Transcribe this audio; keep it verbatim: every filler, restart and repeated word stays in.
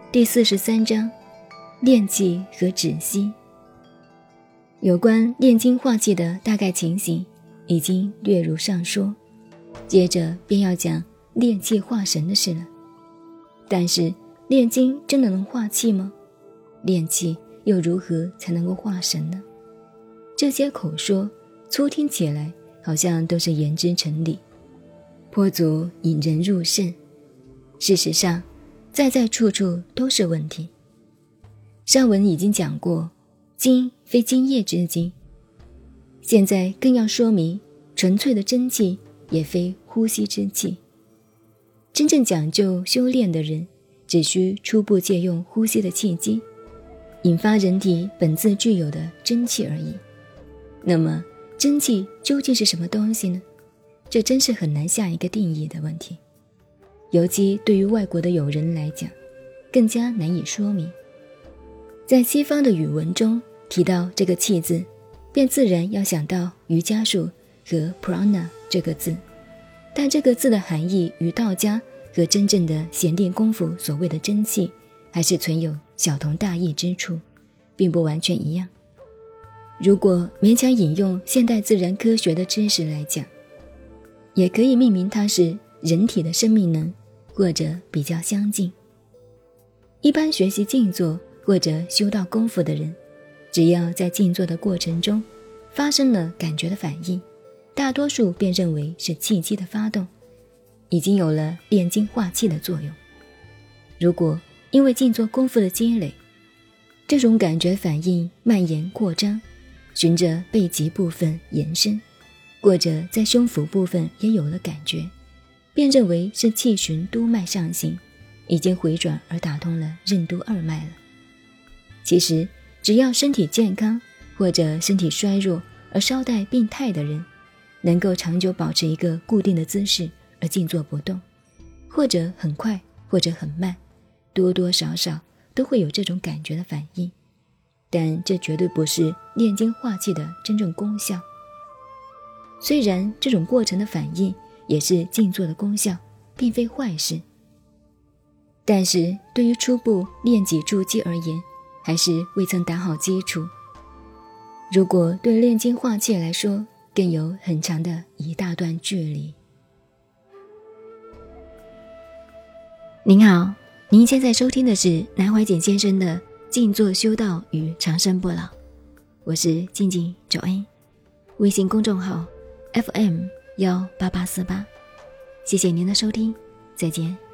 第四十三章炼气和止息。有关炼精化气的大概情形已经略如上说，接着便要讲炼气化神的事了。但是炼精真的能化气吗？炼气又如何才能够化神呢？这些口说粗听起来好像都是言之成理，颇足引人入胜。事实上在在处处都是问题。上文已经讲过，精非精液之精，现在更要说明纯粹的真气也非呼吸之气。真正讲究修炼的人，只需初步借用呼吸的气机，引发人体本自具有的真气而已。那么真气究竟是什么东西呢？这真是很难下一个定义的问题，尤其对于外国的友人来讲，更加难以说明。在西方的语文中提到这个气字，便自然要想到瑜伽术和 prana 这个字，但这个字的含义与道家和真正的闲练功夫所谓的真气还是存有小同大异之处，并不完全一样。如果勉强引用现代自然科学的知识来讲，也可以命名它是人体的生命能，或者比较相近。一般学习静坐或者修道功夫的人，只要在静坐的过程中发生了感觉的反应，大多数便认为是气机的发动，已经有了炼精化气的作用。如果因为静坐功夫的积累，这种感觉反应蔓延扩张，循着背脊部分延伸，或者在胸腹部分也有了感觉，便认为是气循督脉上行，已经回转而打通了任督二脉了。其实只要身体健康或者身体衰弱而稍带病态的人，能够长久保持一个固定的姿势而静坐不动，或者很快或者很慢，多多少少都会有这种感觉的反应。但这绝对不是炼精化气的真正功效。虽然这种过程的反应也是静坐的功效，并非坏事，但是对于初步练己筑基而言，还是未曾打好基础。如果对炼精化气来说，更有很长的一大段距离。您好，您现在收听的是南怀瑾先生的静坐修道与长生不老，我是静静九恩，微信公众号 F M 一八八四八，谢谢您的收听，再见。